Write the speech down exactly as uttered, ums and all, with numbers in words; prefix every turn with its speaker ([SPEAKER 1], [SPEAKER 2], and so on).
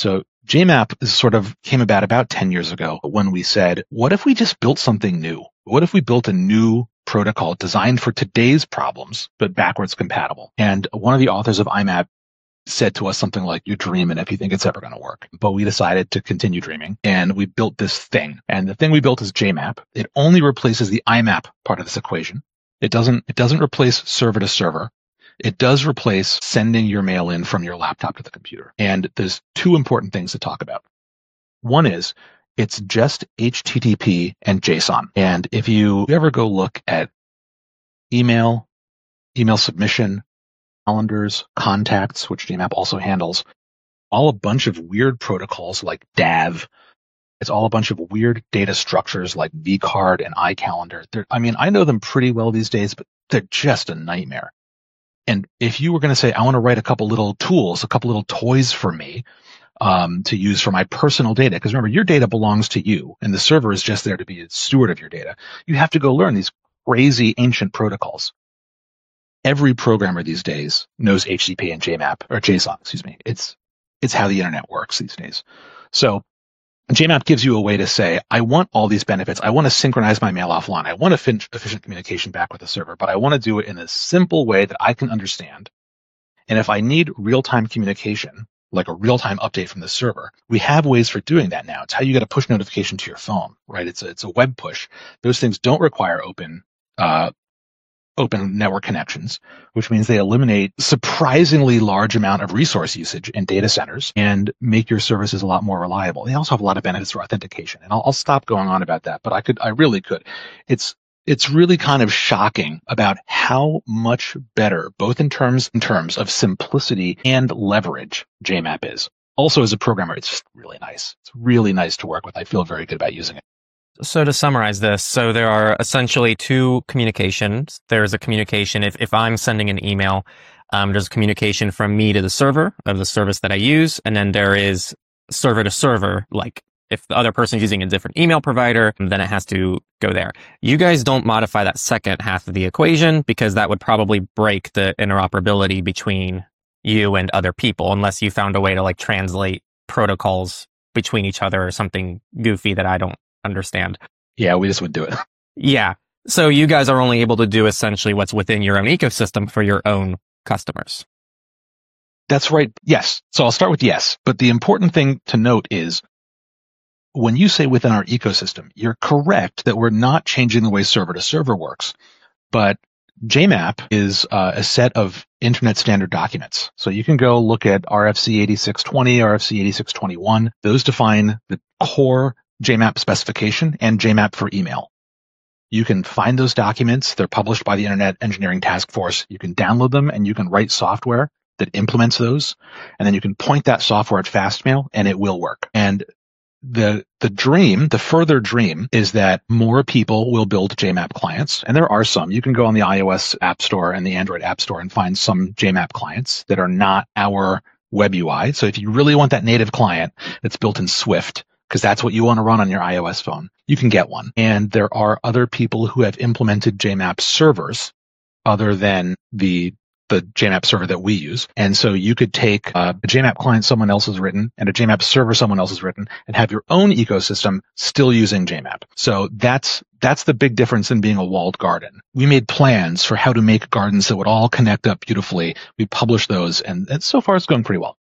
[SPEAKER 1] So J MAP is sort of came about about ten years ago when we said, what if we just built something new? What if we built a new protocol designed for today's problems, but backwards compatible? And one of the authors of I MAP said to us something like, you're dreaming if you think it's ever going to work. But we decided to continue dreaming, and we built this thing. And the thing we built is J MAP. It only replaces the I MAP part of this equation. It doesn't, it doesn't replace server to server. It does replace sending your mail in from your laptop to the computer. And there's two important things to talk about. One is it's just H T T P and JSON. And if you ever go look at email, email submission, calendars, contacts, which J MAP also handles, all a bunch of weird protocols like D A V. It's all a bunch of weird data structures like vCard and iCalendar. They're, I mean, I know them pretty well these days, but they're just a nightmare. And if you were going to say, I want to write a couple little tools, a couple little toys for me um, to use for my personal data, because remember, your data belongs to you, and the server is just there to be a steward of your data. You have to go learn these crazy ancient protocols. Every programmer these days knows H T T P and J MAP, or JSON, excuse me. It's it's how the internet works these days. So J MAP gives you a way to say, I want all these benefits. I want to synchronize my mail offline. I want efficient communication back with the server, but I want to do it in a simple way that I can understand. And if I need real-time communication, like a real-time update from the server, we have ways for doing that now. It's how you get a push notification to your phone, right? It's a, it's a web push. Those things don't require open uh, open network connections, which means they eliminate surprisingly large amount of resource usage in data centers and make your services a lot more reliable. They also have a lot of benefits for authentication. And I'll, I'll stop going on about that, but I could, I really could. It's, it's really kind of shocking about how much better, both in terms, in terms of simplicity and leverage, J MAP is. Also, as a programmer, it's just really nice. It's really nice to work with. I feel very good about using it.
[SPEAKER 2] So to summarize this, so there are essentially two communications. There's a communication, if, if I'm sending an email, um, there's a communication from me to the server of the service that I use. And then there is server to server, like if the other person's using a different email provider, then it has to go there. You guys don't modify that second half of the equation because that would probably break the interoperability between you and other people unless you found a way to like translate protocols between each other or something goofy that I don't understand.
[SPEAKER 1] Yeah, we just would do it.
[SPEAKER 2] Yeah. So you guys are only able to do essentially what's within your own ecosystem for your own customers.
[SPEAKER 1] That's right. Yes. So I'll start with yes. But the important thing to note is when you say within our ecosystem, you're correct that we're not changing the way server to server works. But J MAP is uh, a set of internet standard documents. So you can go look at R F C eighty-six twenty, R F C eighty-six twenty-one. Those define the core J MAP specification and J MAP for email. You can find those documents. They're published by the Internet Engineering Task Force. You can download them and you can write software that implements those. And then you can point that software at Fastmail and it will work. And the the dream, the further dream is that more people will build J MAP clients. And there are some. You can go on the iOS App Store and the Android App Store and find some J MAP clients that are not our web U I. So if you really want that native client that's built in Swift, because that's what you want to run on your iOS phone, you can get one. And there are other people who have implemented J MAP servers other than the the J MAP server that we use. And so you could take uh, a J MAP client someone else has written and a J MAP server someone else has written and have your own ecosystem still using J MAP. So that's that's the big difference in being a walled garden. We made plans for how to make gardens that would all connect up beautifully. We published those, and, and so far it's going pretty well.